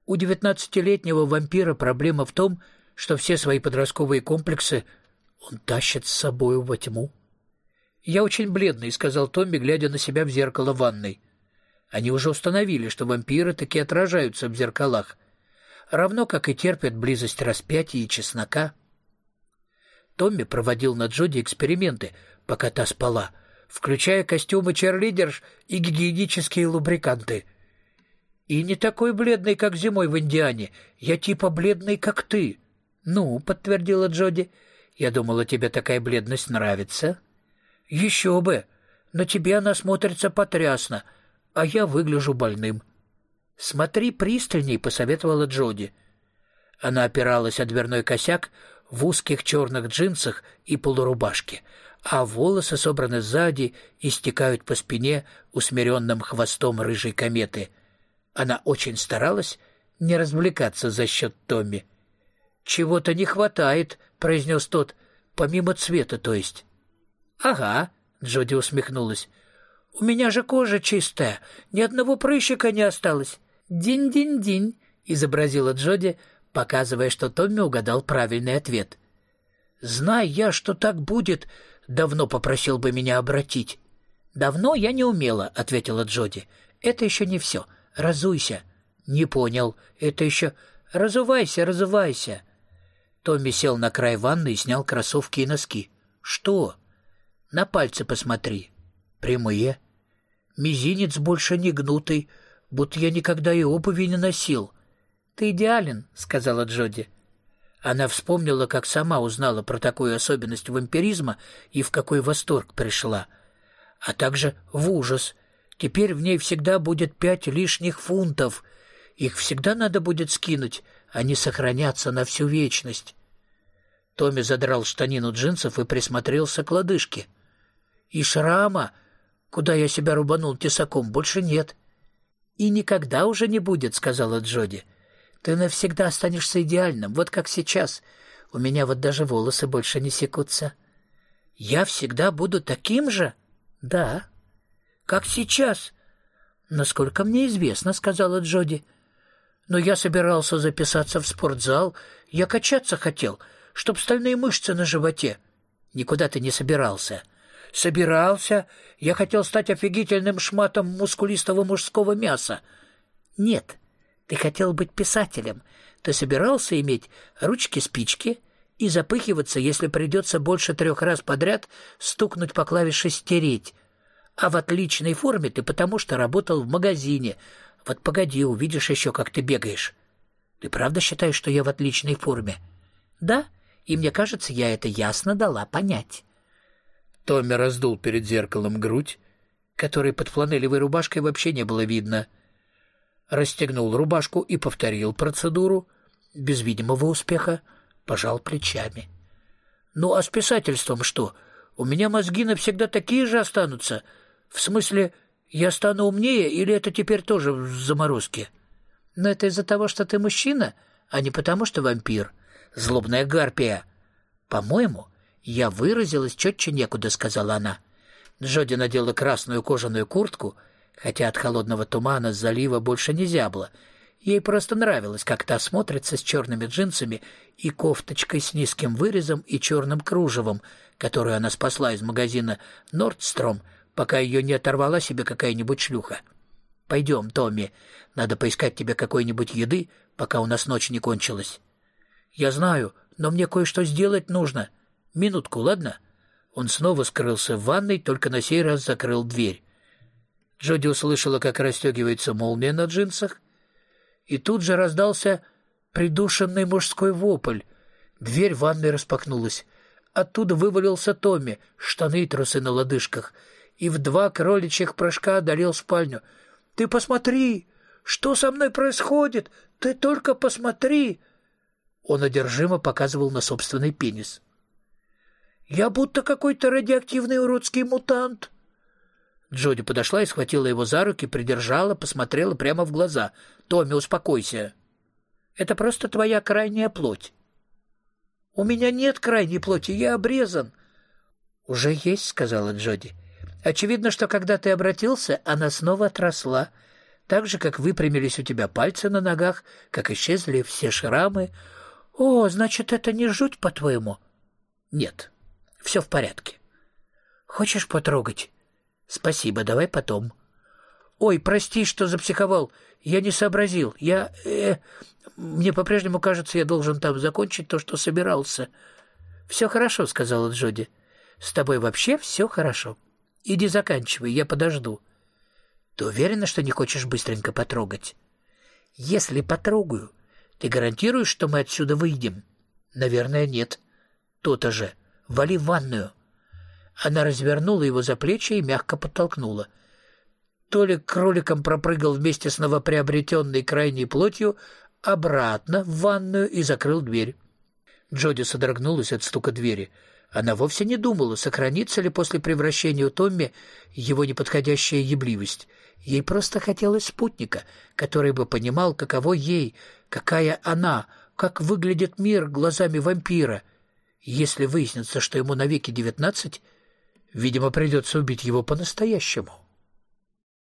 У 19-летнего вампира проблема в том, что все свои подростковые комплексы он тащит с собой во тьму. «Я очень бледный», — сказал Томми, глядя на себя в зеркало ванной. Они уже установили, что вампиры таки отражаются в зеркалах, равно как и терпят близость распятия и чеснока. Томми проводил над Джоди эксперименты, пока та спала, включая костюмы черлидерш и гигиенические лубриканты. «И не такой бледный, как зимой в Индиане. Я типа бледный, как ты». «Ну», — подтвердила Джоди, — «я думала, тебе такая бледность нравится». «Еще бы! На тебе она смотрится потрясно, а я выгляжу больным». «Смотри пристальней», — посоветовала Джоди. Она опиралась о дверной косяк в узких черных джинсах и полурубашке, а волосы собраны сзади и стекают по спине усмиренным хвостом рыжей кометы. Она очень старалась не развлекаться за счет Томми. «Чего-то не хватает», — произнес тот, — «помимо цвета, то есть». «Ага», — Джоди усмехнулась. «У меня же кожа чистая, ни одного прыщика не осталось». «Динь-динь-динь», — изобразила Джоди, показывая, что Томми угадал правильный ответ. «Знай я, что так будет, давно попросил бы меня обратить». «Давно я не умела», — ответила Джоди. «Это еще не все. Разуйся». «Не понял. Это еще...» «Разувайся, разувайся». Томми сел на край ванны и снял кроссовки и носки. «Что?» «На пальцы посмотри». «Прямые». «Мизинец больше не гнутый, будто я никогда и обуви не носил». «Ты идеален», — сказала Джоди. Она вспомнила, как сама узнала про такую особенность вампиризма и в какой восторг пришла. А также в ужас. Теперь в ней всегда будет 5 лишних фунтов. Их всегда надо будет скинуть, они сохранятся на всю вечность. Томми задрал штанину джинсов и присмотрелся к лодыжке. И шрама, куда я себя рубанул тесаком, больше нет. «И никогда уже не будет», — сказала Джоди. «Ты навсегда останешься идеальным, вот как сейчас. У меня вот даже волосы больше не секутся». «Я всегда буду таким же?» «Да». «Как сейчас?» «Насколько мне известно», — сказала Джоди. «Но я собирался записаться в спортзал. Я качаться хотел, чтоб стальные мышцы на животе». «Никуда ты не собирался». «Собирался. Я хотел стать офигительным шматом мускулистого мужского мяса». «Нет, ты хотел быть писателем. Ты собирался иметь ручки-спички и запыхиваться, если придется больше 3 раз подряд стукнуть по клавише «стереть». А в отличной форме ты потому что работал в магазине. Вот погоди, увидишь еще, как ты бегаешь». «Ты правда считаешь, что я в отличной форме?» «Да, и мне кажется, я это ясно дала понять». Томми раздул перед зеркалом грудь, которой под фланелевой рубашкой вообще не было видно. Расстегнул рубашку и повторил процедуру. Без видимого успеха пожал плечами. «Ну а с писательством что? У меня мозги навсегда такие же останутся. В смысле, я стану умнее или это теперь тоже в заморозке?» «Но это из-за того, что ты мужчина, а не потому, что вампир. Злобная гарпия». «По-моему, я выразилась четче некуда», — сказала она. Джоди надела красную кожаную куртку, хотя от холодного тумана с залива больше не зябло. Ей просто нравилось, как та смотрится с черными джинсами и кофточкой с низким вырезом и черным кружевом, которую она спасла из магазина «Нордстром», пока ее не оторвала себе какая-нибудь шлюха. «Пойдем, Томми, надо поискать тебе какой-нибудь еды, пока у нас ночь не кончилась». «Я знаю, но мне кое-что сделать нужно. Минутку, ладно?» Он снова скрылся в ванной, только на сей раз закрыл дверь. Джоди услышала, как расстегивается молния на джинсах, и тут же раздался придушенный мужской вопль. Дверь ванной распахнулась. Оттуда вывалился Томми, штаны и трусы на лодыжках, и в 2 кроличьих прыжка одолел спальню. «Ты посмотри! Что со мной происходит? Ты только посмотри!» Он одержимо показывал на собственный пенис. «Я будто какой-то радиоактивный уродский мутант». Джоди подошла и схватила его за руки, придержала, посмотрела прямо в глаза. «Томми, успокойся. Это просто твоя крайняя плоть». «У меня нет крайней плоти, я обрезан». «Уже есть», — сказала Джоди. «Очевидно, что когда ты обратился, она снова отросла. Так же, как выпрямились у тебя пальцы на ногах, как исчезли все шрамы. О, значит, это не жуть, по-твоему? Нет, все в порядке. Хочешь потрогать? Спасибо, давай потом. Ой, прости, что запсиховал. Я не сообразил. Мне по-прежнему кажется, я должен там закончить то, что собирался. Все хорошо, сказала Джоди. С тобой вообще все хорошо. Иди заканчивай, я подожду. Ты уверена, что не хочешь быстренько потрогать? Если потрогаю, ты гарантируешь, что мы отсюда выйдем? Наверное, нет. То-то же. Вали в ванную. Она развернула его за плечи и мягко подтолкнула. Толик кроликом пропрыгал вместе с новоприобретенной крайней плотью обратно в ванную и закрыл дверь. Джоди содрогнулась от стука двери. Она вовсе не думала, сохранится ли после превращения у Томми его неподходящая ебливость. Ей просто хотелось спутника, который бы понимал, каково ей, какая она, как выглядит мир глазами вампира. Если выяснится, что ему навеки 19, видимо, придется убить его по-настоящему.